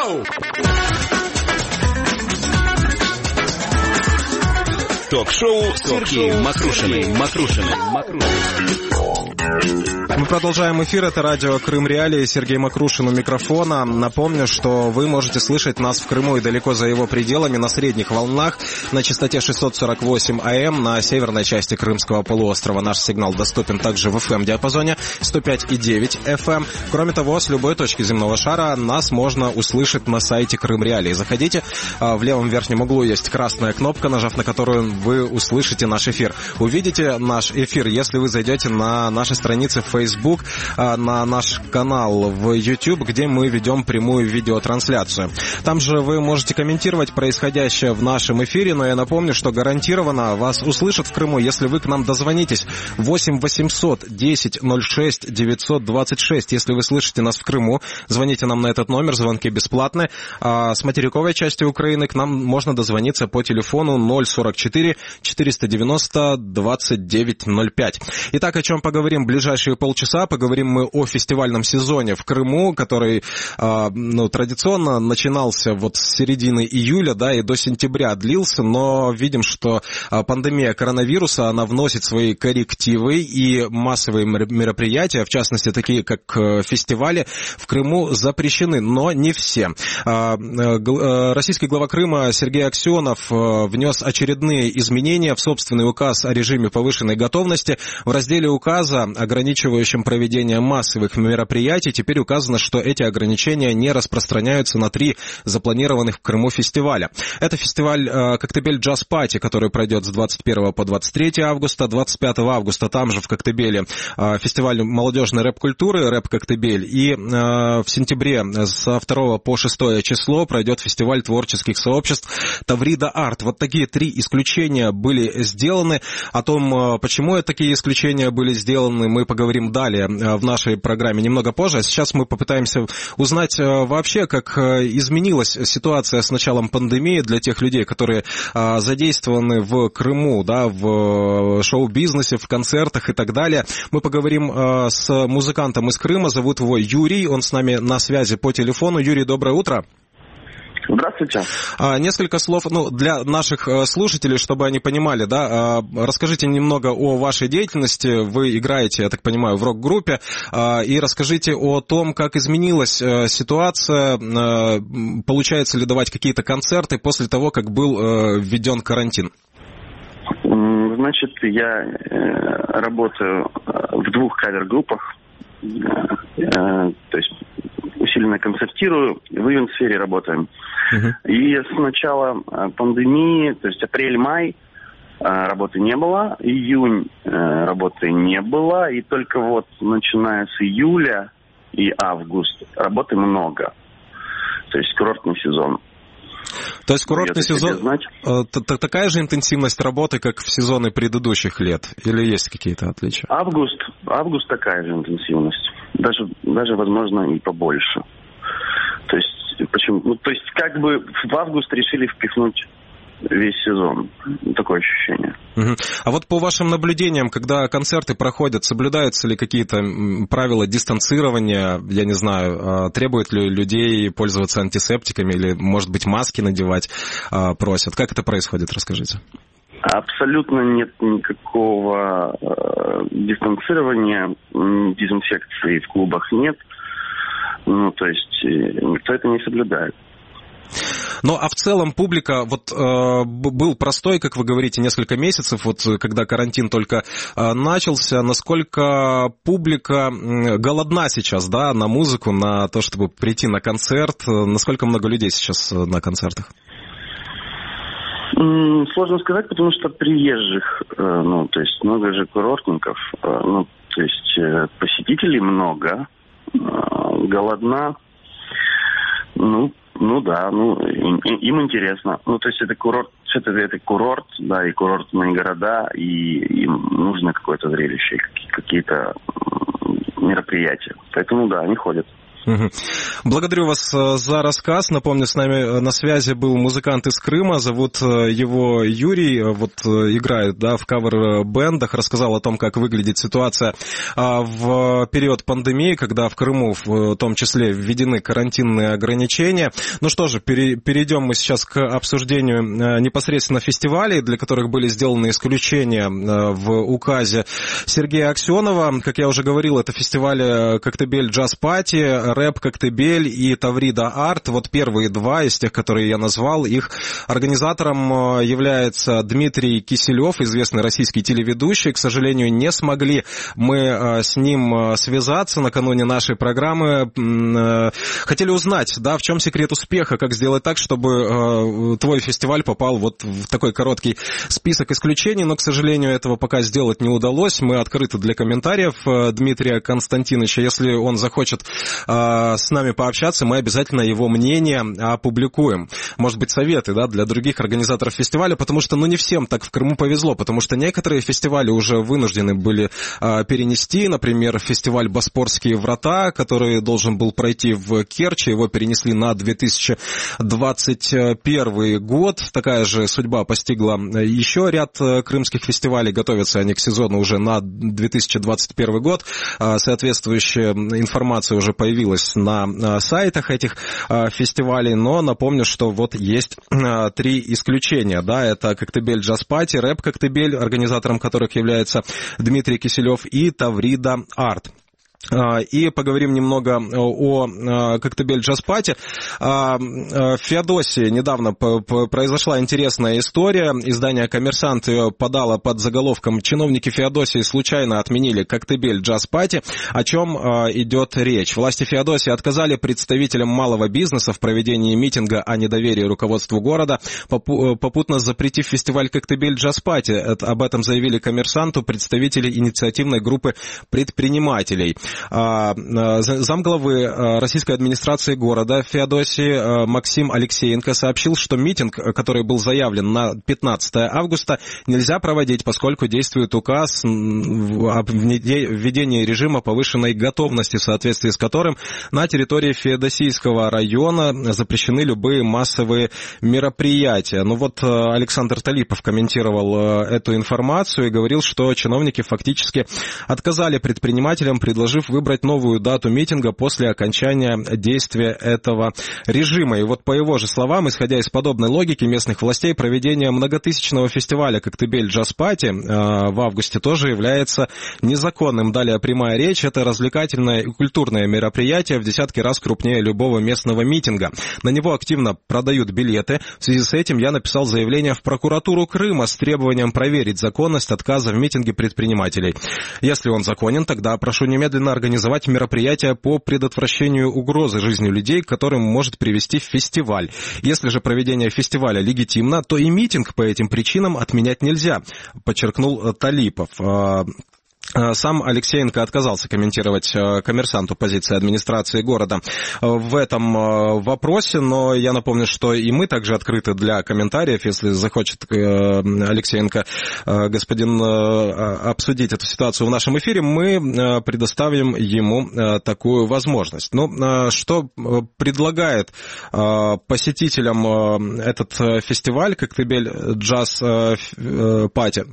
Ток-шоу! Ток-шоу с Сергеем Макрушиным. Мы продолжаем эфир. Это радио Крым Реалии. Сергей Макрушин у микрофона. Напомню, что вы можете слышать нас в Крыму и далеко за его пределами на средних волнах на частоте 648 АМ на северной части Крымского полуострова. Наш сигнал доступен также в FM-диапазоне 105,9 FM. Кроме того, с любой точки земного шара нас можно услышать на сайте Крым Реалии. Заходите. В левом верхнем углу есть красная кнопка, нажав на которую вы услышите наш эфир. Увидите наш эфир, если вы зайдете на наши страницы в Facebook, на наш канал в YouTube, где мы ведем прямую видеотрансляцию. Там же вы можете комментировать происходящее в нашем эфире, но я напомню, что гарантированно вас услышат в Крыму, если вы к нам дозвонитесь. 8 800 10 06 926. Если вы слышите нас в Крыму, звоните нам на этот номер, звонки бесплатные. А с материковой части Украины к нам можно дозвониться по телефону 044 490 2905. Итак, о чем поговорим в ближайшие полчаса? Поговорим мы о фестивальном сезоне в Крыму, который традиционно начинался вот с середины июля, да, и до сентября длился, но видим, что пандемия коронавируса, она вносит свои коррективы, и массовые мероприятия, в частности, такие как фестивали, в Крыму запрещены, но не все. Российский глава Крыма Сергей Аксенов внес очередные изменения в собственный указ о режиме повышенной готовности. В разделе указа, ограничивающем проведение массовых мероприятий, теперь указано, что эти ограничения не распространяются на 3 запланированных в Крыму фестиваля. Это фестиваль «Коктебель Джаз Пати», который пройдет с 21 по 23 августа. 25 августа там же в Коктебеле фестиваль молодежной рэп-культуры «Рэп Коктебель». И в сентябре со 2 по 6 число пройдет фестиваль творческих сообществ «Таврида Арт». Вот такие 3 исключения были сделаны. О том, почему такие исключения были сделаны, мы поговорим далее в нашей программе немного позже. А сейчас мы попытаемся узнать вообще, как изменилась ситуация с началом пандемии для тех людей, которые задействованы в Крыму, да, в шоу-бизнесе, в концертах и так далее. Мы поговорим с музыкантом из Крыма. Зовут его Юрий. Он с нами на связи по телефону. Юрий, доброе утро. Здравствуйте. Несколько слов для наших слушателей, чтобы они понимали, да, расскажите немного о вашей деятельности. Вы играете, я так понимаю, в рок-группе, и расскажите о том, как изменилась ситуация, получается ли давать какие-то концерты после того, как был введен карантин. Значит, я работаю в 2 кавер-группах, то есть усиленно концертирую, в ивент-сфере работаем. И с начала пандемии, то есть апрель-май, работы не было, июнь работы не было, и только вот начиная с июля и августа работы много. То есть курортный сезон. То есть курортный сезон, такая же интенсивность работы, как в сезоны предыдущих лет? Или есть какие-то отличия? Август такая же интенсивность. Даже возможно, и побольше. То есть, почему? То есть, как бы в август решили впихнуть весь сезон. Такое ощущение. А вот по вашим наблюдениям, когда концерты проходят, соблюдаются ли какие-то правила дистанцирования? Я не знаю, требуют ли людей пользоваться антисептиками или, может быть, маски надевать просят? Как это происходит? Расскажите. Абсолютно нет никакого дистанцирования, дезинфекции в клубах нет. То есть никто это не соблюдает. Ну, а в целом публика, был простой, как вы говорите, несколько месяцев, когда карантин только начался, насколько публика голодна сейчас, да, на музыку, на то, чтобы прийти на концерт, насколько много людей сейчас на концертах? Сложно сказать, потому что приезжих, то есть много же курортников, то есть посетителей много, голодна, им интересно. То есть это курорт, это курорт, да, и курортные города, и им нужно какое-то зрелище, какие-то мероприятия. Поэтому, да, они ходят. Благодарю вас за рассказ. Напомню, с нами на связи был музыкант из Крыма, зовут его Юрий, играет, в кавер-бендах, рассказал о том, как выглядит ситуация в период пандемии, когда в Крыму в том числе введены карантинные ограничения. Ну что же, перейдем мы сейчас к обсуждению непосредственно фестивалей, для которых были сделаны исключения в указе Сергея Аксенова. Как я уже говорил, это фестиваль «Коктебель Джаз Пати», «Рэп Коктебель» и «Таврида Арт». Вот первые два из тех, которые я назвал. Их организатором является Дмитрий Киселев, известный российский телеведущий. К сожалению, не смогли мы с ним связаться накануне нашей программы. Хотели узнать, в чем секрет успеха, как сделать так, чтобы твой фестиваль попал вот в такой короткий список исключений, но, к сожалению, этого пока сделать не удалось. Мы открыты для комментариев Дмитрия Константиновича. Если он захочет с нами пообщаться, мы обязательно его мнение опубликуем. Может быть, советы, для других организаторов фестиваля, потому что, не всем так в Крыму повезло, потому что некоторые фестивали уже вынуждены были перенести. Например, фестиваль «Боспорские врата», который должен был пройти в Керчи, его перенесли на 2021 год. Такая же судьба постигла еще ряд крымских фестивалей. Готовятся они к сезону уже на 2021 год. Соответствующая информация уже появилась на сайтах этих фестивалей, но напомню, что вот есть три исключения. Это «Коктебель Джаз Пати», «Рэп Коктебель», организатором которых является Дмитрий Киселев, и «Таврида Арт». И поговорим немного о «Коктебель Джаз Пати». В Феодосии недавно произошла интересная история. Издание «Коммерсант» ее подало под заголовком «Чиновники Феодосии случайно отменили «Коктебель Джаз Пати». О чем идет речь? Власти Феодосии отказали представителям малого бизнеса в проведении митинга о недоверии руководству города, попутно запретив фестиваль «Коктебель Джаз Пати». Об этом заявили «Коммерсанту» представители инициативной группы предпринимателей. Замглавы российской администрации города Феодосии Максим Алексеенко сообщил, что митинг, который был заявлен на 15 августа, нельзя проводить, поскольку действует указ о введении режима повышенной готовности, в соответствии с которым на территории Феодосийского района запрещены любые массовые мероприятия. Александр Талипов комментировал эту информацию и говорил, что чиновники фактически отказали предпринимателям, предложив выбрать новую дату митинга после окончания действия этого режима. И по его же словам, исходя из подобной логики местных властей, проведение многотысячного фестиваля «Коктебель Джаз Пати» в августе тоже является незаконным. Далее прямая речь. Это развлекательное и культурное мероприятие в десятки раз крупнее любого местного митинга. На него активно продают билеты. В связи с этим я написал заявление в прокуратуру Крыма с требованием проверить законность отказа в митинге предпринимателей. Если он законен, тогда прошу немедленно организовать мероприятие по предотвращению угрозы жизни людей, к которым может привести фестиваль. Если же проведение фестиваля легитимно, то и митинг по этим причинам отменять нельзя, подчеркнул Талипов. Сам Алексеенко отказался комментировать «Коммерсанту» позиции администрации города в этом вопросе, но я напомню, что и мы также открыты для комментариев. Если захочет Алексеенко, господин, обсудить эту ситуацию в нашем эфире, мы предоставим ему такую возможность. Что предлагает посетителям этот фестиваль «Коктебель Джаз Пати»?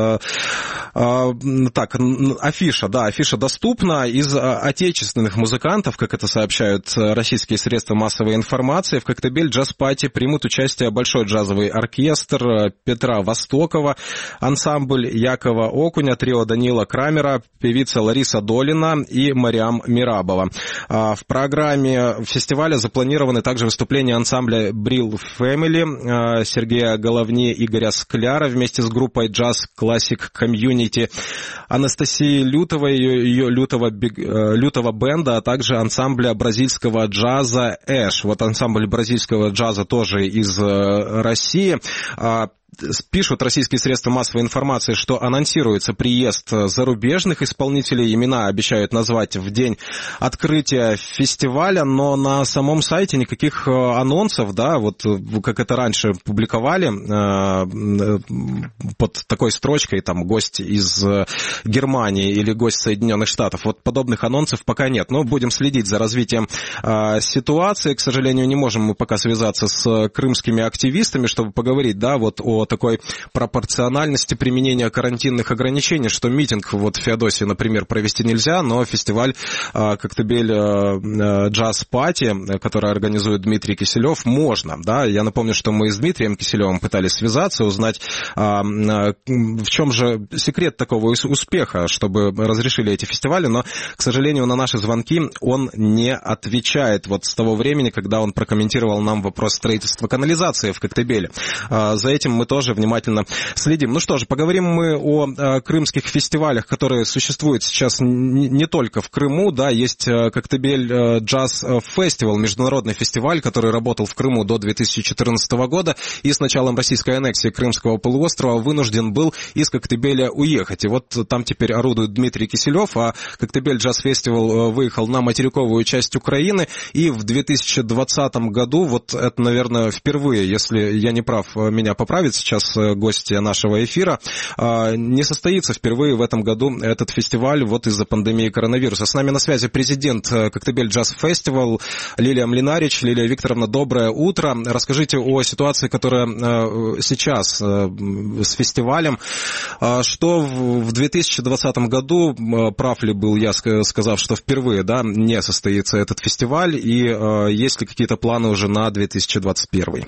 Афиша доступна. Из отечественных музыкантов, как это сообщают российские средства массовой информации, в «Коктебель Джаз Пати» примут участие Большой джазовый оркестр Петра Востокова, ансамбль Якова Окуня, трио Данила Крамера, певица Лариса Долина и Мариам Мирабова. В программе фестиваля запланированы также выступления ансамбля Брил Фэмили, Сергея Головни, Игоря Скляра вместе с группой Джаз Классик Комьюнити, Анастасии Лютовой, ее лютого бенда, а также ансамбля бразильского джаза «Эш». Ансамбль бразильского джаза тоже из России. Пишут российские средства массовой информации, что анонсируется приезд зарубежных исполнителей. Имена обещают назвать в день открытия фестиваля, но на самом сайте никаких анонсов, да, вот как это раньше публиковали, под такой строчкой, там, гость из Германии или гость Соединенных Штатов. Вот подобных анонсов пока нет. Но будем следить за развитием ситуации. К сожалению, не можем мы пока связаться с крымскими активистами, чтобы поговорить, да, вот о такой пропорциональности применения карантинных ограничений, что митинг вот в Феодосии, например, провести нельзя, но фестиваль «Коктебель Джаз Пати», который организует Дмитрий Киселев, можно, да. Я напомню, что мы с Дмитрием Киселевым пытались связаться, узнать, в чем же секрет такого успеха, чтобы разрешили эти фестивали, но, к сожалению, на наши звонки он не отвечает вот с того времени, когда он прокомментировал нам вопрос строительства канализации в Коктебеле. За этим мы тоже внимательно следим. Ну что же, поговорим мы о крымских фестивалях, которые существуют сейчас не только в Крыму, да, есть Коктебель Джаз Фестивал, международный фестиваль, который работал в Крыму до 2014 года и с началом российской аннексии Крымского полуострова вынужден был из Коктебеля уехать. И вот там теперь орудует Дмитрий Киселев, а Коктебель Джаз Фестивал выехал на материковую часть Украины, и в 2020 году, вот это, наверное, впервые, если я не прав, меня поправит сейчас гостья нашего эфира, не состоится впервые в этом году этот фестиваль вот из-за пандемии коронавируса. С нами на связи президент Коктебель Джаз Фестивал Лилия Млинарич. Лилия Викторовна, доброе утро. Расскажите о ситуации, которая сейчас с фестивалем. Что в 2020 году, прав ли был я, сказав, что впервые, да, не состоится этот фестиваль, и есть ли какие-то планы уже на 2021?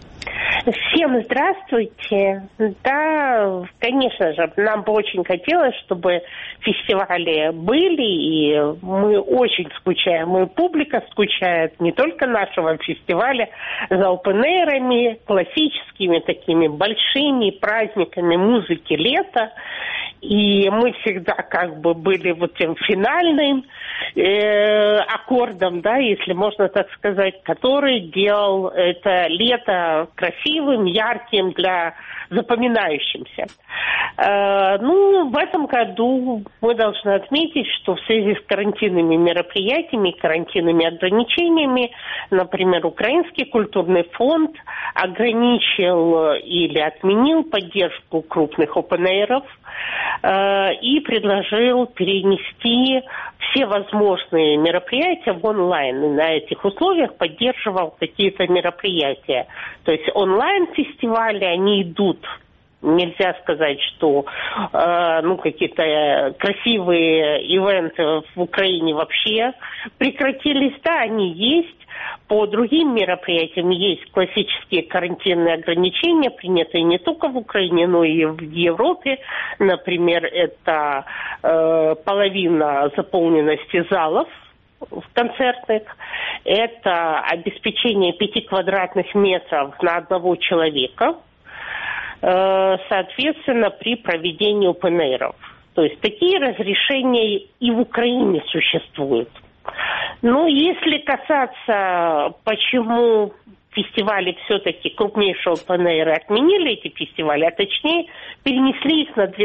Всем здравствуйте. Да, конечно же, нам бы очень хотелось, чтобы фестивали были, и мы очень скучаем, и публика скучает не только нашего фестиваля за опен-эйрами, классическими такими большими праздниками музыки лета. И мы всегда как бы были вот тем финальным аккордом, да, если можно так сказать, который делал это лето красивым, ярким, запоминающимся. В этом году мы должны отметить, что в связи с карантинными мероприятиями, карантинными ограничениями, например, Украинский культурный фонд ограничил или отменил поддержку крупных опен-эйров и предложил перенести все возможные мероприятия в онлайн. И на этих условиях поддерживал какие-то мероприятия. То есть онлайн-фестивали, они идут. Нельзя сказать, что какие-то красивые ивенты в Украине вообще прекратились. Да, они есть. По другим мероприятиям есть классические карантинные ограничения, принятые не только в Украине, но и в Европе. Например, это половина заполненности залов концертных, это обеспечение 5 квадратных метров на одного человека, соответственно, при проведении опен-эйров. То есть такие разрешения и в Украине существуют. Если касаться, почему фестивали все-таки крупнейшего опен-эйра отменили эти фестивали, а точнее перенесли их на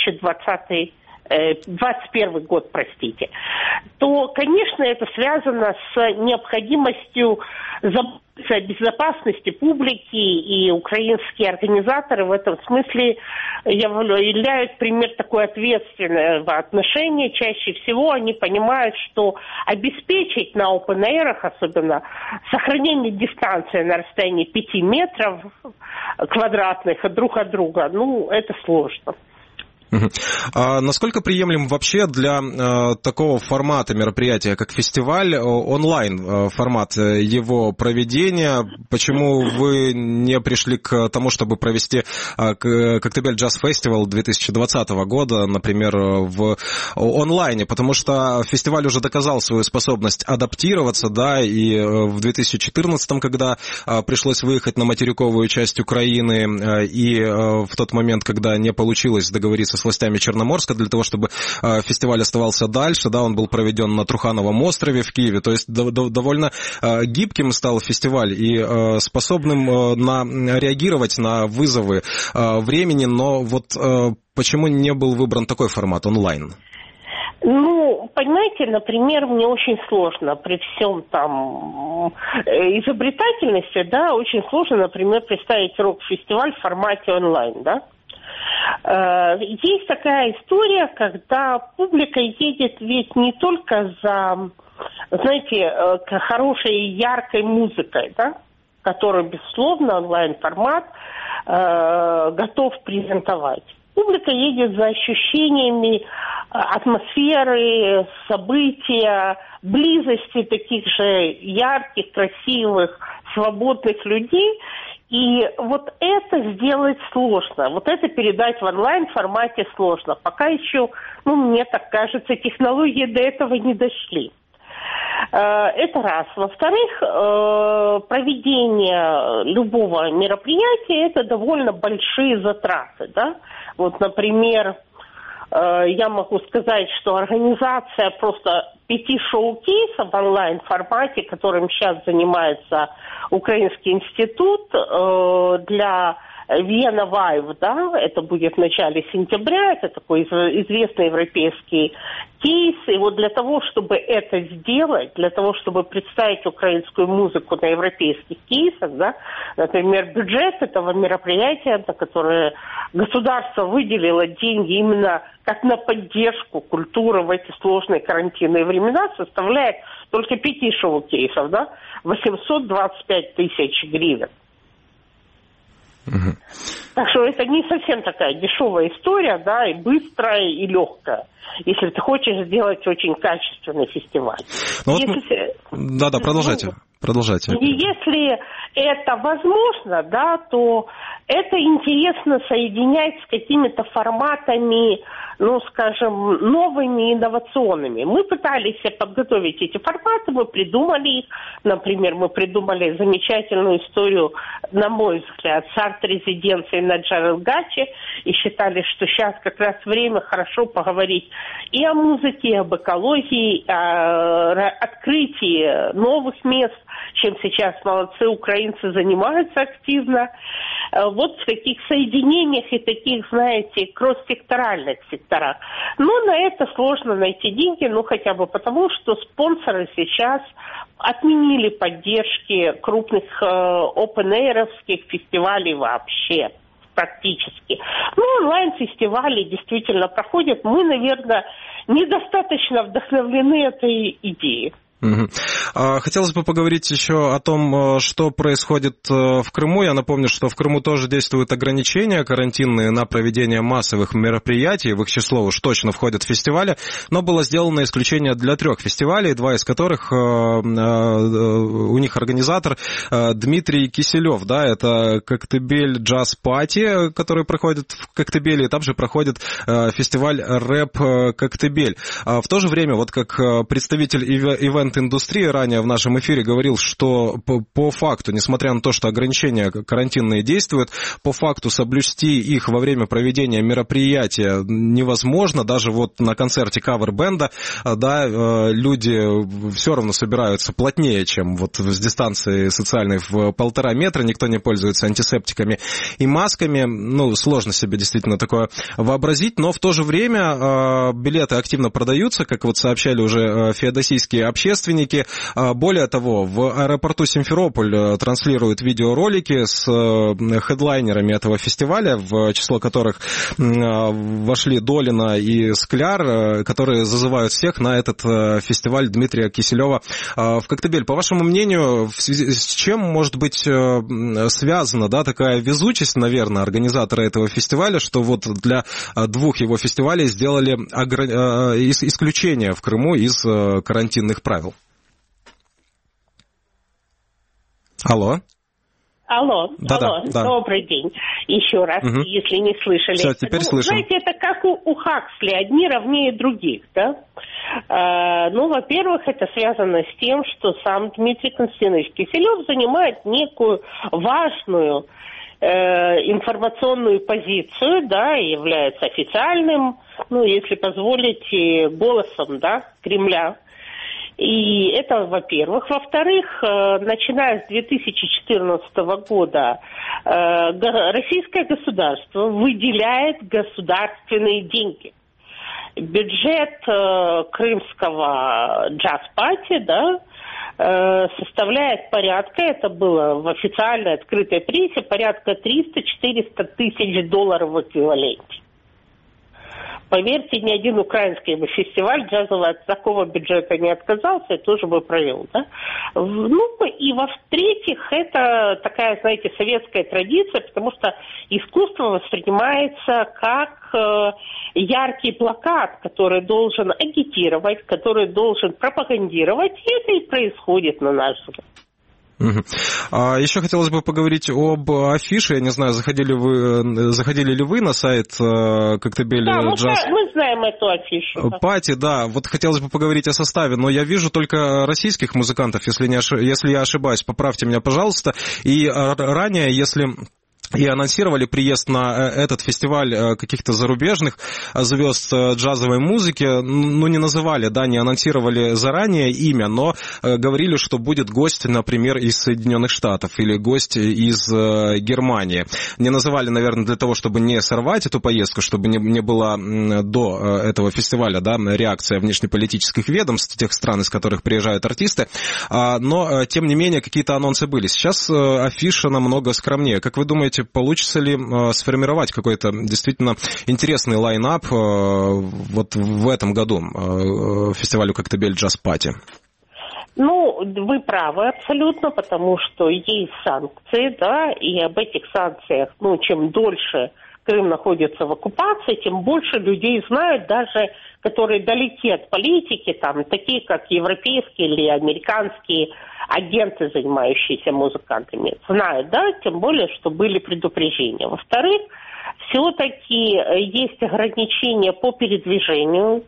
2021 год, то, конечно, это связано с необходимостью заботиться о безопасности публики, и украинские организаторы в этом смысле являют пример такой ответственного отношения. Чаще всего они понимают, что обеспечить на опен-эйрах, особенно сохранение дистанции на расстоянии 5 метров квадратных друг от друга, это сложно. А насколько приемлем вообще для такого формата мероприятия, как фестиваль, онлайн формат его проведения? Почему вы не пришли к тому, чтобы провести Коктебель Джаз Фестивал 2020 года, например, в онлайне? Потому что фестиваль уже доказал свою способность адаптироваться, да, и в 2014, когда пришлось выехать на материковую часть Украины, и в тот момент, когда не получилось договориться с с властями Черноморска для того, чтобы фестиваль оставался дальше, да, он был проведен на Трухановом острове в Киеве, то есть довольно гибким стал фестиваль и способным реагировать на вызовы времени, но вот почему не был выбран такой формат онлайн? Ну, понимаете, например, мне очень сложно при всем там изобретательности, да, очень сложно, например, представить рок-фестиваль в формате онлайн, да. Есть такая история, когда публика едет ведь не только за, знаете, хорошей и яркой музыкой, да, которую, безусловно, онлайн-формат готов презентовать. Публика едет за ощущениями атмосферы, события, близости таких же ярких, красивых, свободных людей. И вот это сделать сложно. Вот это передать в онлайн-формате сложно. Пока еще, мне так кажется, технологии до этого не дошли. Это раз. Во-вторых, проведение любого мероприятия – это довольно большие затраты, да? Вот, например, я могу сказать, что организация просто 5 шоу-кейсов в онлайн-формате, которым сейчас занимается Украинский институт для Vienna Vive, да, это будет в начале сентября, это такой известный европейский кейс, и вот для того, чтобы это сделать, для того, чтобы представить украинскую музыку на европейских кейсах, да, например, бюджет этого мероприятия, на которое государство выделило деньги именно как на поддержку культуры в эти сложные карантинные времена, составляет только 5 шоу-кейсов, да, 825 тысяч гривен. Угу. Так что это не совсем такая дешевая история, да, и быстрая, и легкая, если ты хочешь сделать очень качественный фестиваль. Да, продолжайте. И если это возможно, да, то это интересно соединять с какими-то форматами, скажем, новыми, инновационными. Мы пытались подготовить эти форматы, мы придумали их. Например, мы придумали замечательную историю, на мой взгляд, с арт-резиденцией на Джарелгаче, и считали, что сейчас как раз время хорошо поговорить и о музыке, и об экологии, о открытии новых мест, чем сейчас молодцы украинцы занимаются активно. Вот в таких соединениях и таких, знаете, кросс-секторальных секторах. Но на это сложно найти деньги, хотя бы потому, что спонсоры сейчас отменили поддержки крупных open-air-овских фестивалей вообще. Практически. Онлайн-фестивали действительно проходят. Мы, наверное, недостаточно вдохновлены этой идеей. Хотелось бы поговорить еще о том, что происходит в Крыму. Я напомню, что в Крыму тоже действуют ограничения карантинные на проведение массовых мероприятий. В их число уж точно входят фестивали. Но было сделано исключение для 3 фестивалей, 2 из которых у них организатор Дмитрий Киселев. Да, это Коктебель Джаз Пати, который проходит в Коктебеле, и там же проходит фестиваль Рэп Коктебель. В то же время, вот как представитель ивент-индустрии ранее в нашем эфире говорил, что по факту, несмотря на то, что ограничения карантинные действуют, по факту соблюсти их во время проведения мероприятия невозможно. Даже вот на концерте кавер-бенда, да, люди все равно собираются плотнее, чем вот с дистанции социальной в 1,5 метра. Никто не пользуется антисептиками и масками. Сложно себе действительно такое вообразить. Но в то же время билеты активно продаются, как вот сообщали уже феодосийские общественники. Более того, в аэропорту Симферополь транслируют видеоролики с хедлайнерами этого фестиваля, в число которых вошли Долина и Скляр, которые зазывают всех на этот фестиваль Дмитрия Киселева в Коктебель. По вашему мнению, в связи с чем может быть связана, да, такая везучесть, наверное, организатора этого фестиваля, что вот для 2 его фестивалей сделали исключение в Крыму из карантинных правил? Алло. Да. Добрый день. Еще раз, если не слышали. Все, теперь слышим. Знаете, это как у Хаксли, одни ровнее других, да? Во-первых, это связано с тем, что сам Дмитрий Константинович Киселев занимает некую важную информационную позицию, да, и является официальным, ну, если позволите, голосом, да, Кремля. И это, во-первых. Во-вторых, начиная с 2014 года российское государство выделяет государственные деньги. Бюджет крымского джаз-пати, да, составляет порядка, это было в официальной открытой прессе, порядка 300-400 тысяч долларов в эквиваленте. Поверьте, ни один украинский фестиваль джазовый от такого бюджета не отказался и тоже бы провел. Да? Ну, и во-третьих, это такая, знаете, советская традиция, потому что искусство воспринимается как яркий плакат, который должен агитировать, который должен пропагандировать, и это и происходит, на наш взгляд. Еще хотелось бы поговорить об афише. Я не знаю, заходили ли вы на сайт Коктебель Джаз? Да, мы знаем эту афишу. Пати, да. Вот хотелось бы поговорить о составе, но я вижу только российских музыкантов, если я ошибаюсь, поправьте меня, пожалуйста. И ранее, если... И анонсировали приезд на этот фестиваль каких-то зарубежных звезд джазовой музыки. Ну, не называли, да, не анонсировали заранее имя, но говорили, что будет гость, например, из Соединенных Штатов или гость из Германии. Не называли, наверное, для того, чтобы не сорвать эту поездку, чтобы не было до этого фестиваля, да, реакция внешнеполитических ведомств тех стран, из которых приезжают артисты. Но, тем не менее, какие-то анонсы были. Сейчас афиша намного скромнее. Как вы думаете, получится ли сформировать какой-то действительно интересный лайн-ап вот в этом году фестивалю Коктебель Джаз Пати? Ну, вы правы абсолютно, потому что есть санкции, да, и об этих санкциях, ну, чем дольше Крым находится в оккупации, тем больше людей знают, даже которые далеки от политики, там, такие как европейские или американские агенты, занимающиеся музыкантами, знают, да, тем более, что были предупреждения. Во-вторых, все-таки есть ограничения по передвижению,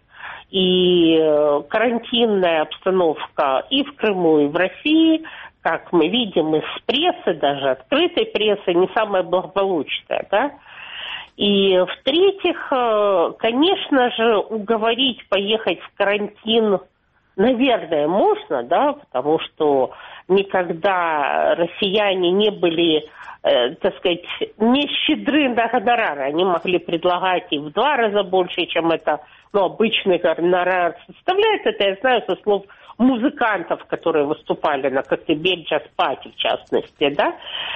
и карантинная обстановка и в Крыму, и в России, как мы видим из прессы, даже открытой прессы, не самая благополучная, да. И в-третьих, конечно же, уговорить поехать в карантин, наверное, можно, да, потому что никогда россияне не были, так сказать, не щедры на гонорары. Они могли предлагать и в 2 раза больше, чем это, ну, обычный гонорар составляет. Это я знаю со слов музыкантов, которые выступали на Коктебель Джаз Пати, в частности, да.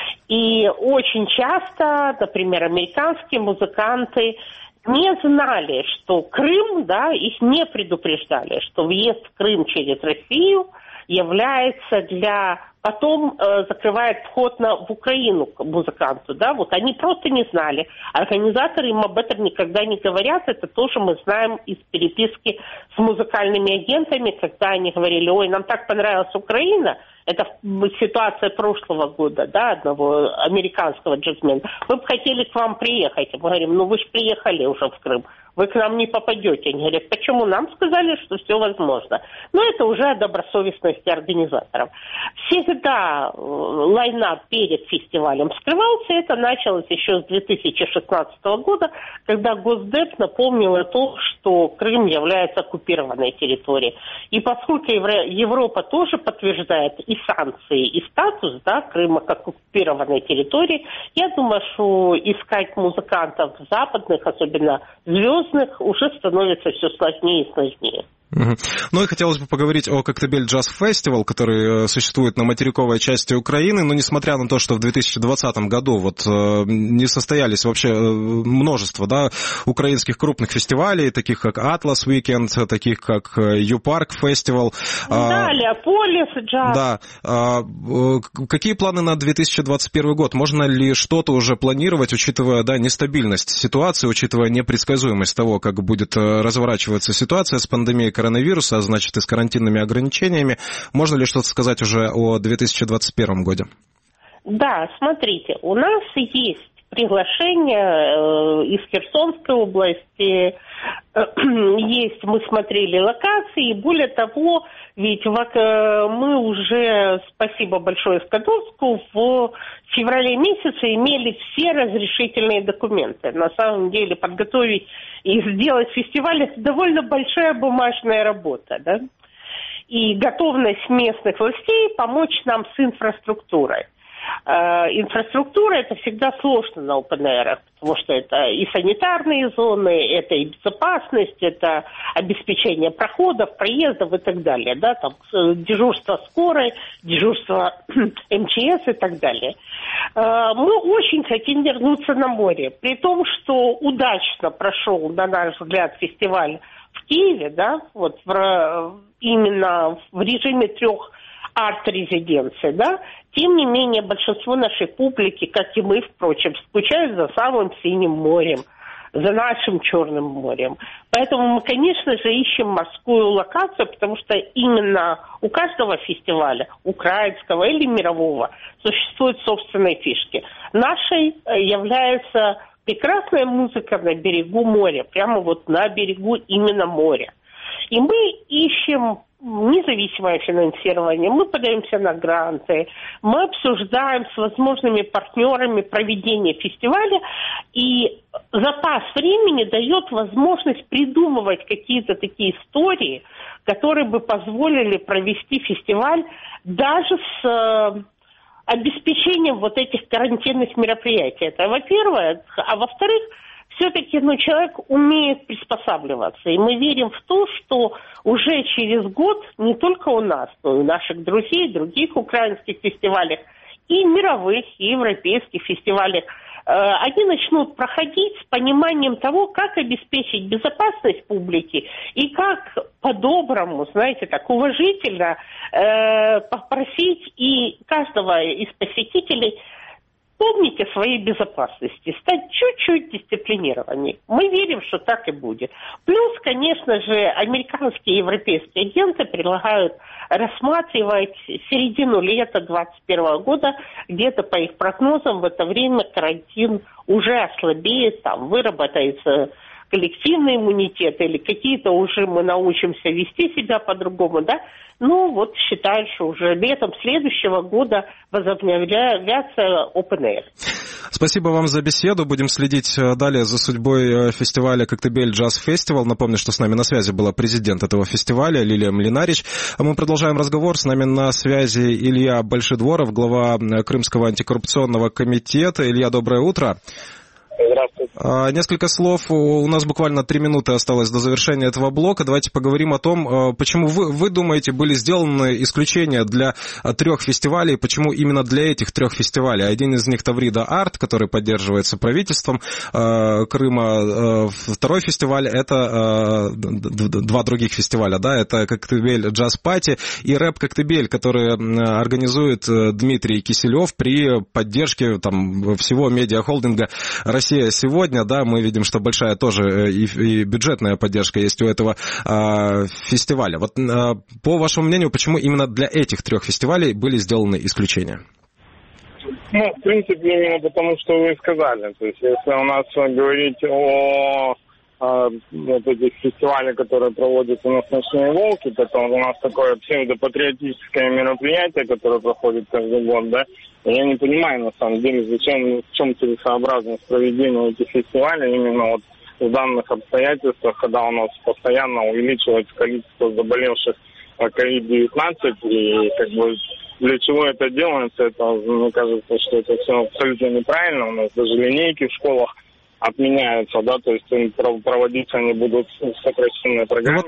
И очень часто, например, американские музыканты не знали, что Крым, да, их не предупреждали, что въезд в Крым через Россию является для... Потом закрывает вход в Украину к музыканту, да, вот они просто не знали. Организаторы им об этом никогда не говорят, это тоже мы знаем из переписки с музыкальными агентами, когда они говорили: ой, нам так понравилась Украина, это ситуация прошлого года, да, одного американского джазмена, мы бы хотели к вам приехать. Мы говорим: ну вы же приехали уже в Крым, вы к нам не попадете. Они говорят: почему? Нам сказали, что все возможно. Но это уже о добросовестности организаторов. Всегда лайн-ап перед фестивалем скрывался. Это началось еще с 2016 года, когда Госдеп напомнил о том, что Крым является оккупированной территорией. И поскольку Европа тоже подтверждает и санкции, и статус, да, Крыма как оккупированной территории, я думаю, что искать музыкантов западных, особенно звездных, уже становится все сложнее и сложнее. Ну и хотелось бы поговорить о Коктебель Джаз Фестивал, который существует на материковой части Украины, но несмотря на то, что в 2020 году вот не состоялись вообще множество, да, украинских крупных фестивалей, таких как Atlas Weekend, таких как U-Park Festival. Да, Леополис Джаз. Да. Какие планы на 2021 год? Можно ли что-то уже планировать, учитывая, да, нестабильность ситуации, учитывая непредсказуемость того, как будет разворачиваться ситуация с пандемией коронавируса, а значит и с карантинными ограничениями? Можно ли что-то сказать уже о 2021 году? Да, смотрите, у нас есть приглашение из Херсонской области, есть, мы смотрели локации, и более того, Ведь мы уже, спасибо большое Скадовску, в феврале месяце имели все разрешительные документы. На самом деле подготовить и сделать фестиваль – это довольно большая бумажная работа, да? И готовность местных властей помочь нам с инфраструктурой. Инфраструктура – это всегда сложно на open-air, потому что это и санитарные зоны, это и безопасность, это обеспечение проходов, проездов и так далее, да, там дежурство скорой, дежурство МЧС и так далее. Мы очень хотим вернуться на море, при том, что удачно прошел, на наш взгляд, фестиваль в Киеве, да, вот именно в режиме 3 арт-резиденции, да, тем не менее большинство нашей публики, как и мы, впрочем, скучают за самым Синим морем, за нашим Черным морем. Поэтому мы, конечно же, ищем морскую локацию, потому что именно у каждого фестиваля, украинского или мирового, существуют собственные фишки. Нашей является прекрасная музыка на берегу моря, прямо вот на берегу именно моря. И мы ищем независимое финансирование, мы подаемся на гранты, мы обсуждаем с возможными партнерами проведение фестиваля, и запас времени дает возможность придумывать какие-то такие истории, которые бы позволили провести фестиваль даже с обеспечением вот этих карантинных мероприятий. Это во-первых, а во-вторых, все-таки человек умеет приспосабливаться. И мы верим в то, что уже через год не только у нас, но и у наших друзей, других украинских фестивалях, и мировых, и европейских фестивалях, они начнут проходить с пониманием того, как обеспечить безопасность публики и как по-доброму, знаете, так уважительно попросить и каждого из посетителей помнить о своей безопасности, стать чуть-чуть дисциплинированнее. Мы верим, что так и будет. Плюс, конечно же, американские и европейские агенты предлагают рассматривать середину лета 2021 года, где-то по их прогнозам в это время карантин уже ослабеет, там выработается коллективный иммунитет или какие-то уже мы научимся вести себя по-другому, да, ну вот считаю, что уже летом следующего года возобновятся Open Air. Спасибо вам за беседу. Будем следить далее за судьбой фестиваля «Коктебель Джаз Фестивал». Напомню, что с нами на связи была президент этого фестиваля Лилия Млинарич. Мы продолжаем разговор. С нами на связи Илья Большедворов, глава Крымского антикоррупционного комитета. Илья, доброе утро. Здравствуйте. Несколько слов. У нас буквально 3 минуты осталось до завершения этого блока. Давайте поговорим о том, почему вы думаете, были сделаны исключения для 3 фестивалей, почему именно для этих 3 фестивалей. Один из них Таврида Арт, который поддерживается правительством Крыма. Второй фестиваль — это 2 других фестиваля, да, это Коктебель Джаз Пати и Рэп Коктебель, который организует Дмитрий Киселев при поддержке всего медиахолдинга «Россия сегодня», да, мы видим, что большая тоже и бюджетная поддержка есть у этого фестиваля. Вот по вашему мнению, почему именно для этих 3 фестивалей были сделаны исключения? Ну, в принципе, именно потому, что вы сказали. То есть, если у нас говорить о вот этих фестивалях, которые проводятся у нас «Ночные волки», то у нас такое псевдопатриотическое мероприятие, которое проходит каждый год, да. Я не понимаю, на самом деле, зачем, в чем целесообразность проведения этих фестивалей именно вот в данных обстоятельствах, когда у нас постоянно увеличивается количество заболевших COVID-19, и как бы для чего это делается, это, мне кажется, что это все абсолютно неправильно. У нас даже линейки в школах отменяются, да, то есть проводиться они будут в сокращенной программе.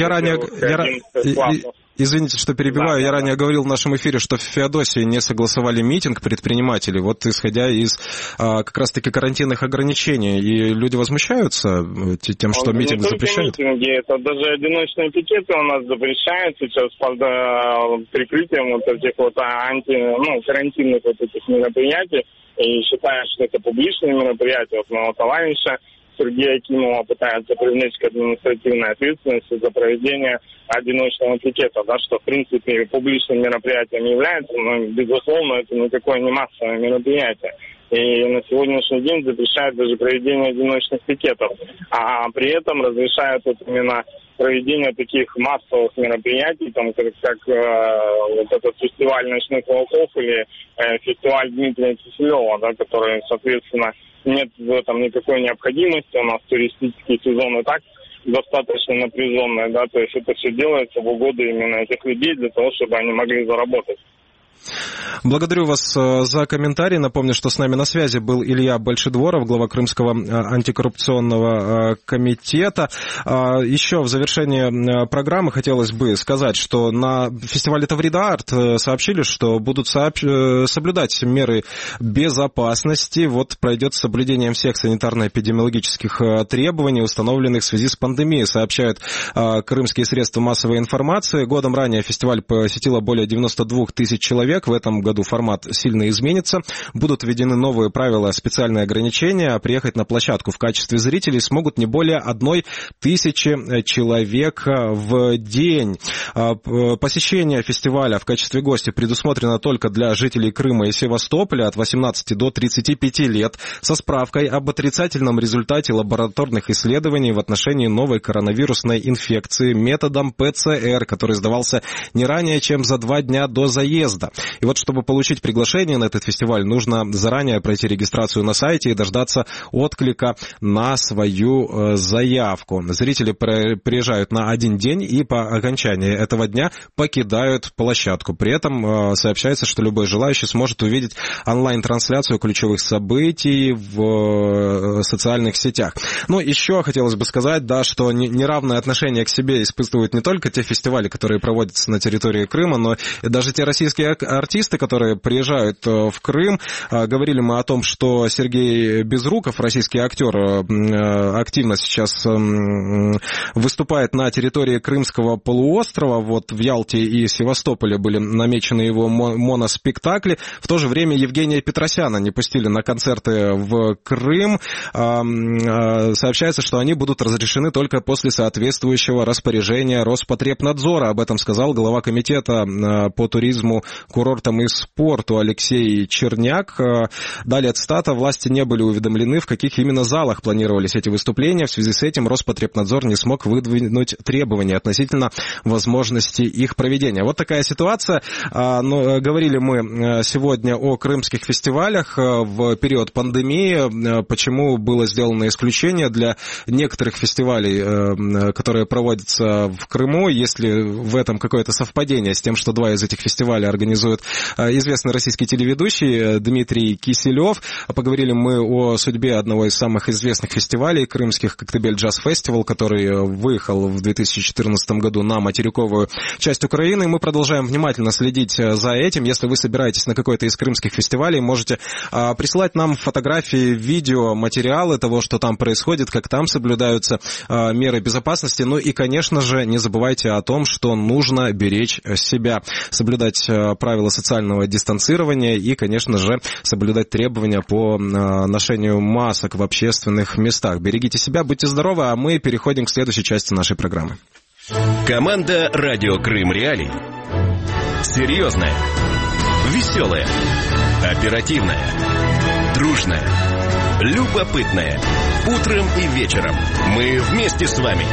Извините, что перебиваю. Я ранее говорил в нашем эфире, что в Феодосии не согласовали митинг предпринимателей, вот исходя из как раз-таки карантинных ограничений. И люди возмущаются тем, что митинг запрещают? Митинги, это даже одиночные пикеты у нас запрещают сейчас под прикрытием вот этих вот карантинных вот этих мероприятий. И считаю, что это публичные мероприятия. Вот моего товарища Сергея Акимова пытаются привлечь к административной ответственности за проведение одиночного пикета, да, что в принципе публичным мероприятием не является, но безусловно это никакое не массовое мероприятие. и на сегодняшний день запрещает даже проведение одиночных пикетов. А при этом разрешают вот именно проведение таких массовых мероприятий, там, как вот этот фестиваль ночных волков или фестиваль Дмитрия Киселева, да, который, соответственно, нет в этом никакой необходимости. У нас туристический сезон и так достаточно напряженный, да, то есть это все делается в угоду именно этих людей для того, чтобы они могли заработать. Благодарю вас за комментарий. Напомню, что с нами на связи был Илья Большедворов, глава Крымского антикоррупционного комитета. Еще в завершении программы хотелось бы сказать, что на фестивале Таврида Арт сообщили, что будут соблюдать меры безопасности. Вот пройдет с соблюдением всех санитарно-эпидемиологических требований, установленных в связи с пандемией, сообщают крымские средства массовой информации. Годом ранее фестиваль посетило более 92 тысяч человек. В этом году формат сильно изменится. Будут введены новые правила, специальные ограничения. А приехать на площадку в качестве зрителей смогут не более 1000 человек в день. Посещение фестиваля в качестве гостя предусмотрено только для жителей Крыма и Севастополя от 18 до 35 лет со справкой об отрицательном результате лабораторных исследований в отношении новой коронавирусной инфекции методом ПЦР, который сдавался не ранее, чем за 2 дня до заезда. И вот, чтобы получить приглашение на этот фестиваль, нужно заранее пройти регистрацию на сайте и дождаться отклика на свою заявку. Зрители приезжают на 1 день и по окончании этого дня покидают площадку. При этом сообщается, что любой желающий сможет увидеть онлайн-трансляцию ключевых событий в социальных сетях. Ну, еще хотелось бы сказать, да, что неравное отношение к себе испытывают не только те фестивали, которые проводятся на территории Крыма, но и даже те российские артисты, которые приезжают в Крым. Говорили мы о том, что Сергей Безруков, российский актер, активно сейчас выступает на территории Крымского полуострова. Вот в Ялте и Севастополе были намечены его моноспектакли. В то же время Евгения Петросяна не пустили на концерты в Крым. Сообщается, что они будут разрешены только после соответствующего распоряжения Роспотребнадзора. Об этом сказал глава комитета по туризму, курортам и спорту Алексей Черняк. Далее цитата. Власти не были уведомлены, в каких именно залах планировались эти выступления. В связи с этим Роспотребнадзор не смог выдвинуть требования относительно возможности их проведения. Вот такая ситуация. Говорили мы сегодня о крымских фестивалях в период пандемии. Почему было сделано исключение для некоторых фестивалей, которые проводятся в Крыму, если в этом какое-то совпадение с тем, что 2 из этих фестивалей организует известный российский телеведущий Дмитрий Киселев. Поговорили мы о судьбе одного из самых известных фестивалей крымских, Коктебель Джаз Фестивал, который выехал в 2014 году на материковую часть Украины. Мы продолжаем внимательно следить за этим. Если вы собираетесь на какой-то из крымских фестивалей, можете присылать нам фотографии, видео, материалы того, что там происходит, как там соблюдаются меры безопасности. Ну и, конечно же, не забывайте о том, что нужно беречь себя, соблюдать правила социального дистанцирования и, конечно же, соблюдать требования по ношению масок в общественных местах. Берегите себя, будьте здоровы, а мы переходим к следующей части нашей программы. Команда «Радио Крым Реалии». Серьезная, веселая, оперативная, дружная, любопытная. Утром и вечером мы вместе с вами.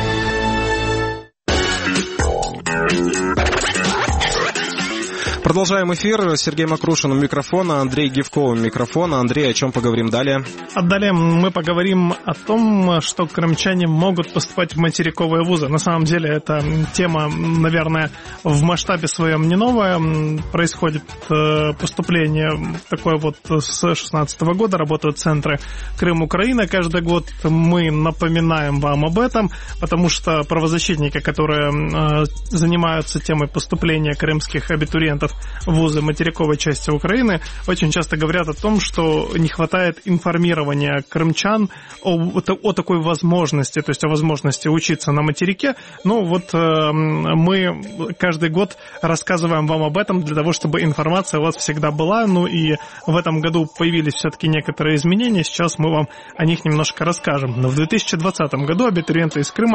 Продолжаем эфир. Сергей Макрушин у микрофона, Андрей Гивко у микрофона. Андрей, о чем поговорим далее? Далее мы поговорим о том, что крымчане могут поступать в материковые вузы. На самом деле эта тема, наверное, в масштабе своем не новая. Происходит поступление такое вот с 2016 года. Работают центры Крым-Украина. Каждый год мы напоминаем вам об этом, потому что правозащитники, которые занимаются темой поступления крымских абитуриентов в вузы материковой части Украины, очень часто говорят о том, что не хватает информирования крымчан о такой возможности, то есть о возможности учиться на материке. Ну вот мы каждый год рассказываем вам об этом для того, чтобы информация у вас всегда была. Ну и в этом году появились все-таки некоторые изменения. Сейчас мы вам о них немножко расскажем. Но в 2020 году абитуриенты из Крыма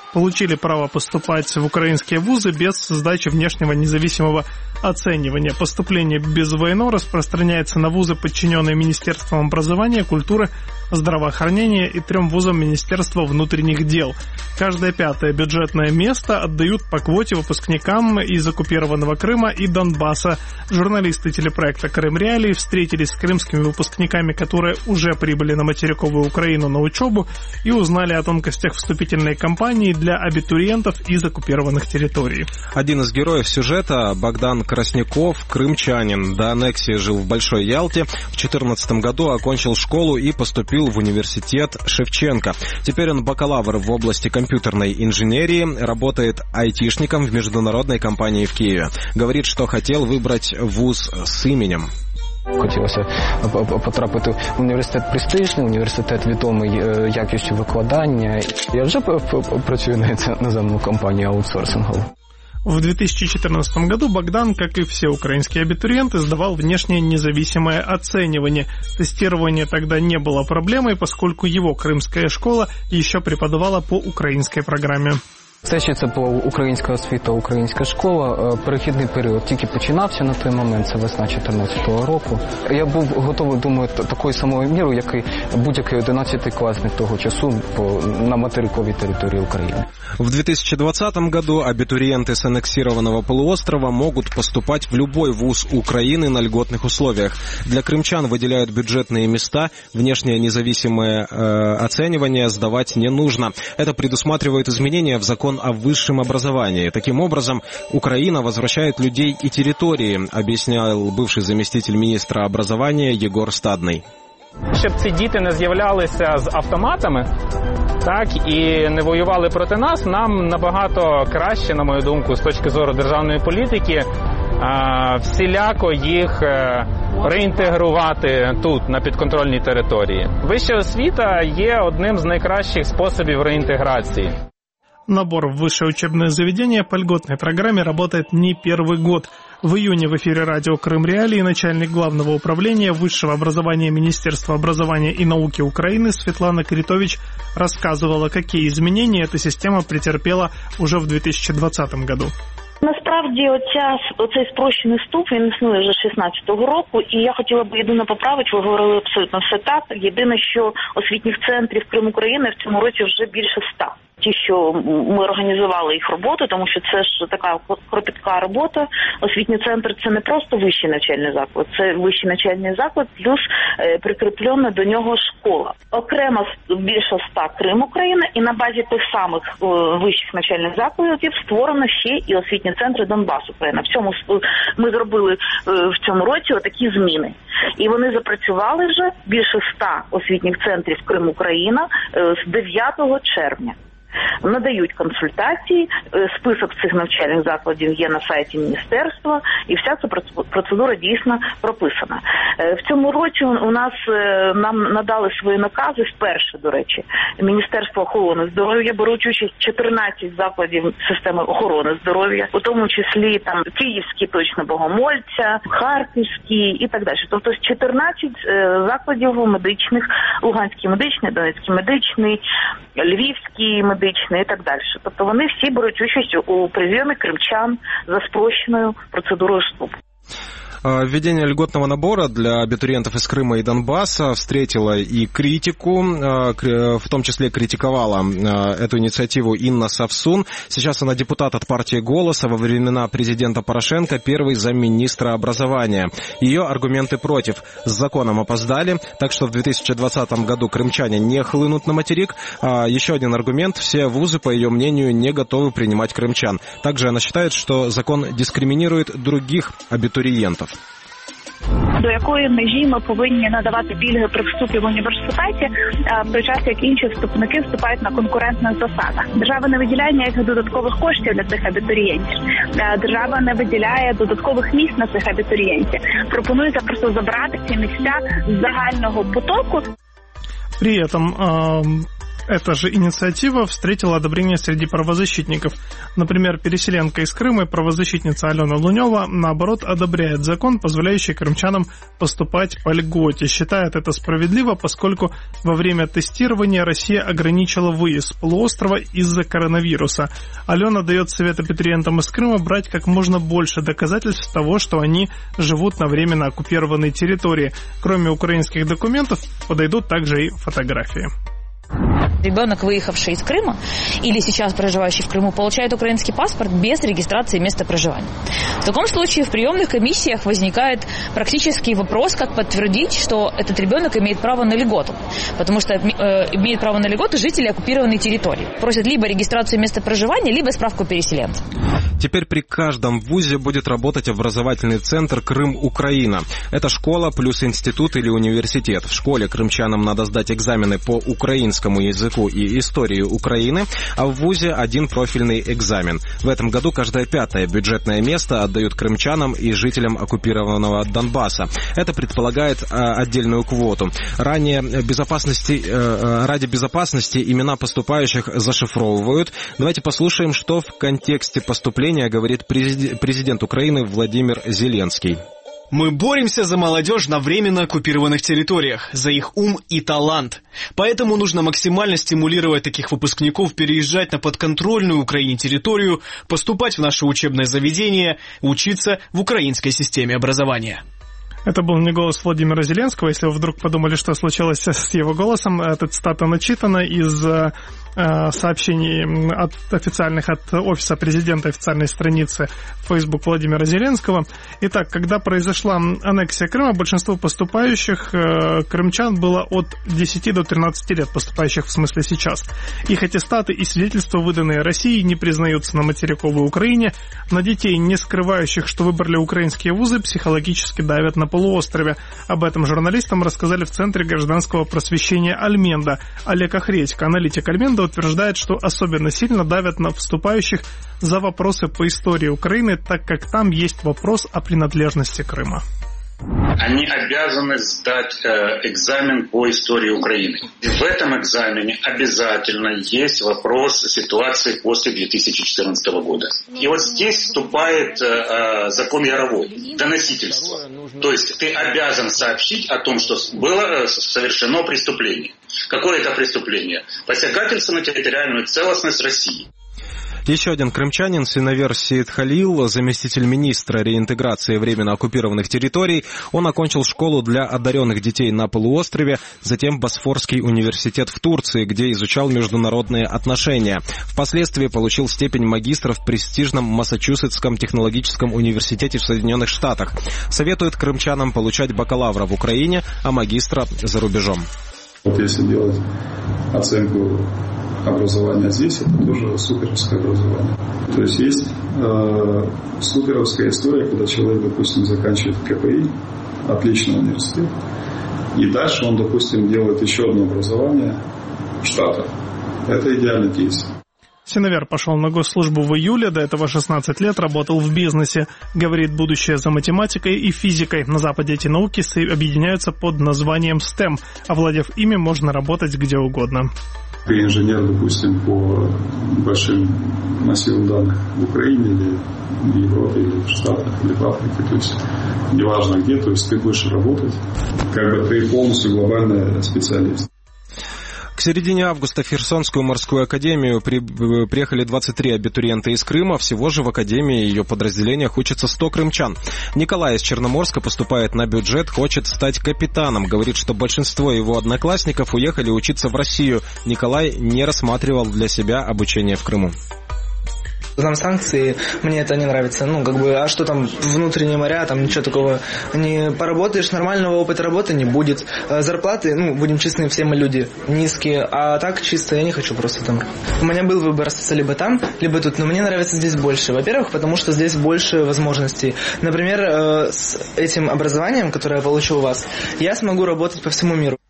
получили право поступать в украинские вузы без сдачи внешнего независимого оценивания. Поступление без ВНО распространяется на вузы, подчиненные Министерством образования, культуры, здравоохранения и 3 вузам Министерства внутренних дел. Каждое 5-е бюджетное место отдают по квоте выпускникам из оккупированного Крыма и Донбасса. Журналисты телепроекта «Крым Реалии» встретились с крымскими выпускниками, которые уже прибыли на материковую Украину на учебу, и узнали о тонкостях вступительной кампании для абитуриентов из оккупированных территорий. Один из героев сюжета, Богдан Красняков, крымчанин. До аннексии жил в Большой Ялте. В 2014 году окончил школу и поступил в университет Шевченко. Теперь он бакалавр в области компьютерной инженерии, работает айтишником в международной компании в Киеве. Говорит, что хотел выбрать вуз с именем. Хотілося потрапити в університет престижний, університет відомий якістю викладання. Я вже працюю на іноземну компанію аутсорсингову. В 2014 году Богдан, как и все украинские абитуриенты, сдавал внешнее независимое оценивание. Тестирование тогда не было проблемой, поскольку его крымская школа еще преподавала по украинской программе. Те, що це була українська освіта, українська школа, перехідний період тільки починався на той момент, це весна 2014 року. Я був готовий, думаю, такою самою мірою, як і будь-який 11-класник того часу на материковій території України. В 2020 году абитуриенты с аннексированного полуострова могут поступать в любой вуз Украины на льготных условиях. Для крымчан выделяют бюджетные места, внешнее независимое оценивание сдавать не нужно. Это предусматривает изменения в закон о высшем образовании. Таким образом, Украина возвращает людей и территории, объяснял бывший заместитель министра образования Егор Стадный. Щоб ці діти не з'являлися з автоматами, так, і не воювали проти нас, нам набагато краще, на мою думку, з точки зору державної політики, всіляко їх реінтегрувати тут, на підконтрольній території. Вища освіта є одним з найкращих способів реінтеграції. Набор в высшее учебное заведение по льготной программе работает не первый год. В июне в эфире радио «Крым Реалии» начальник главного управления высшего образования Министерства образования и науки Украины Светлана Критович рассказывала, какие изменения эта система претерпела уже в 2020 году. Насправді, оцей спрощений вступ, він існує вже 16-го року, і я хотіла б єдине поправити, ви говорили абсолютно все так. Єдине, що освітніх центрів Крим України в цьому році вже більше 100. Ті, що ми організували їх роботу, тому що це ж така кропітка робота. Освітній центр – це не просто вищий навчальний заклад, це вищий навчальний заклад, плюс прикріплена до нього школа. Окремо більше 100 Крим України, і на базі тих самих вищих навчальних закладів створено ще і освітні центри Донбасу Україна. В цьому ми зробили в цьому році отакі зміни. І вони запрацювали вже більше 100 освітніх центрів Крим Україна з 9 червня. Надають консультації, список цих навчальних закладів є на сайті міністерства, і вся ця процедура дійсно прописана. В цьому році у нас нам надали свої накази вперше, до речі. Міністерство охорони здоров'я беруть участь 14 закладів системи охорони здоров'я, у тому числі там Київський, точно Богомольця, Харківський і так далі. Тобто 14 закладів медичних, Луганський медичний, Донецький медичний, Львівський медичний і так далі. Тобто вони всі беруть участь у прийомі кримчан за спрощеною процедурою вступу. Введение льготного набора для абитуриентов из Крыма и Донбасса встретило и критику, в том числе критиковала эту инициативу Инна Совсун. Сейчас она депутат от партии «Голос», а во времена президента Порошенко первый замминистра образования. Ее аргументы против. С законом опоздали, так что в 2020 году крымчане не хлынут на материк. Еще один аргумент. Все вузы, по ее мнению, не готовы принимать крымчан. Также она считает, что закон дискриминирует других абитуриентов. До якої межі ми повинні надавати пільги при вступі в університеті, в той час як інші вступники вступають на конкурентних засадах. Держава не виділяє ніяких додаткових коштів для цих абітурієнтів. Держава не виділяє додаткових місць на цих абітурієнтів. Пропонується просто забрати ці місця з загального потоку. При этом Эта же инициатива встретила одобрение среди правозащитников. Например, переселенка из Крыма и правозащитница Алена Лунева, наоборот, одобряет закон, позволяющий крымчанам поступать по льготе. Считает это справедливо, поскольку во время тестирования Россия ограничила выезд с полуострова из-за коронавируса. Алена дает совет абитуриентам из Крыма брать как можно больше доказательств того, что они живут на временно оккупированной территории. Кроме украинских документов, подойдут также и фотографии. Ребенок, выехавший из Крыма или сейчас проживающий в Крыму, получает украинский паспорт без регистрации места проживания. В таком случае в приемных комиссиях возникает практический вопрос, как подтвердить, что этот ребенок имеет право на льготу. Потому что имеют право на льготу жители оккупированной территории. Просят либо регистрацию места проживания, либо справку переселенца. Теперь при каждом вузе будет работать образовательный центр «Крым-Украина». Это школа плюс институт или университет. В школе крымчанам надо сдать экзамены по украинскому языку и истории Украины, а в вузе один профильный экзамен. В этом году каждое 5-е бюджетное место отдают крымчанам и жителям оккупированного Донбасса. Это предполагает отдельную квоту. Ради безопасности имена поступающих зашифровывают. Давайте послушаем, что в контексте поступления говорит президент Украины Владимир Зеленский. Мы боремся за молодежь на временно оккупированных территориях, за их ум и талант. Поэтому нужно максимально стимулировать таких выпускников переезжать на подконтрольную Украине территорию, поступать в наше учебное заведение, учиться в украинской системе образования. Это был не голос Владимира Зеленского. Если вы вдруг подумали, что случилось с его голосом, эта цитата начитана из сообщений официальных от Офиса президента, официальной страницы Facebook Владимира Зеленского. Итак, когда произошла аннексия Крыма, большинство поступающих крымчан было от 10 до 13 лет, поступающих в смысле сейчас. Их аттестаты и свидетельства, выданные Россией, не признаются на материковой Украине. На детей, не скрывающих, что выбрали украинские вузы, психологически давят на полуострове. Об этом журналистам рассказали в Центре гражданского просвещения Альменда. Олег Охредько, аналитик Альменда, утверждает, что особенно сильно давят на вступающих за вопросы по истории Украины, так как там есть вопрос о принадлежности Крыма. Они обязаны сдать экзамен по истории Украины. И в этом экзамене обязательно есть вопрос ситуации после 2014 года. И вот здесь вступает закон Яровой, доносительство. То есть ты обязан сообщить о том, что было совершено преступление. Какое это преступление? Посягательство на территориальную целостность России. Еще один крымчанин, синовер Сеид Халил, заместитель министра реинтеграции временно оккупированных территорий. Он окончил школу для одаренных детей на полуострове, затем Босфорский университет в Турции, где изучал международные отношения. Впоследствии получил степень магистра в престижном Массачусетском технологическом университете в Соединенных Штатах. Советует крымчанам получать бакалавра в Украине, а магистра за рубежом. Вот если делать оценку образования здесь, это тоже суперовское образование. То есть есть суперовская история, когда человек, допустим, заканчивает КПИ, отличный университет, и дальше он, допустим, делает еще одно образование в Штатах. Это идеальный кейс. Синовер пошел на госслужбу в июле, до этого 16 лет работал в бизнесе. Говорит, будущее за математикой и физикой. На Западе эти науки объединяются под названием STEM. Овладев ими, можно работать где угодно. Ты инженер, допустим, по большим массивам данных в Украине или в Европе, или в Штатах, или в Африке. То есть неважно где, то есть ты будешь работать, как бы ты полностью глобальный специалист. К середине августа в Херсонскую морскую академию приехали 23 абитуриента из Крыма. Всего же в академии и ее подразделениях учатся 100 крымчан. Николай из Черноморска поступает на бюджет, хочет стать капитаном. Говорит, что большинство его одноклассников уехали учиться в Россию. Николай не рассматривал для себя обучение в Крыму. Там санкции, мне это не нравится. А что там, внутренние моря, там ничего такого не поработаешь, нормального опыта работы не будет. Зарплаты, будем честны, все мы люди, низкие, а так чисто я не хочу просто там. У меня был выбор остаться либо там, либо тут, но мне нравится здесь больше. Во-первых, потому что здесь больше возможностей. Например, с этим образованием, которое я получу у вас, я смогу работать по всему миру.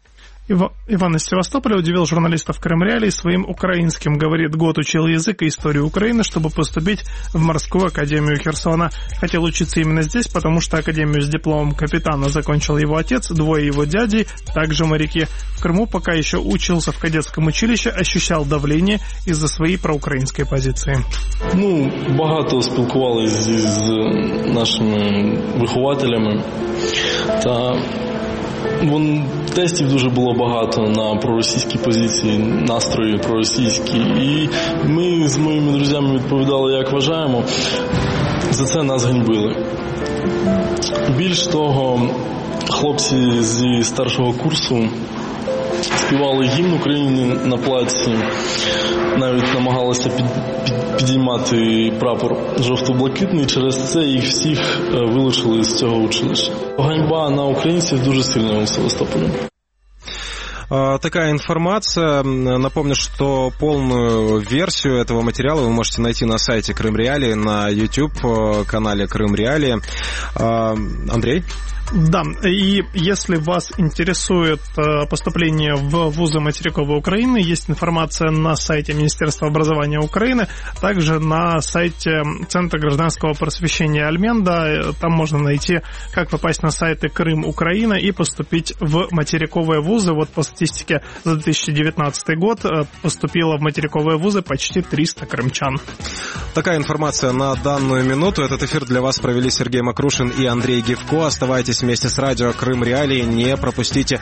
Иван из Севастополя удивил журналистов Крым-Реалий своим украинским. Говорит, год учил язык и историю Украины, чтобы поступить в морскую академию Херсона. Хотел учиться именно здесь, потому что академию с дипломом капитана закончил его отец, двое его дядей, также моряки. В Крыму пока еще учился в кадетском училище, ощущал давление из-за своей проукраинской позиции. Багато спілкувалися з нашими вихователями, та тестів дуже було багато на проросійські позиції, настрої проросійські. І ми з моїми друзями відповідали, як вважаємо. За це нас ганьбили. Більш того, хлопці зі старшого курсу співали гімн України на плаці, навіть намагалися підіймати прапор жовто-блакитний, через це їх всіх вилучили з цього училища. Ганьба на українців дуже сильна у Севастополі. Такая информация. Напомню, что полную версию этого материала вы можете найти на сайте Крым-Реалии, на YouTube-канале Крым-Реалии. Андрей? Да, и если вас интересует поступление в вузы материковой Украины, есть информация на сайте Министерства образования Украины, также на сайте Центра гражданского просвещения Альменда. Там можно найти, как попасть на сайты Крым, Украина и поступить в материковые вузы. Вот по статистике за 2019 год поступило в материковые вузы почти 300 крымчан. Такая информация на данную минуту. Этот эфир для вас провели Сергей Макрушин и Андрей Гивко. Оставайтесь вместе с радио Крым-Реалии. Не пропустите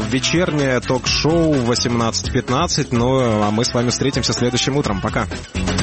вечернее ток-шоу в 18:15. А мы с вами встретимся следующим утром. Пока.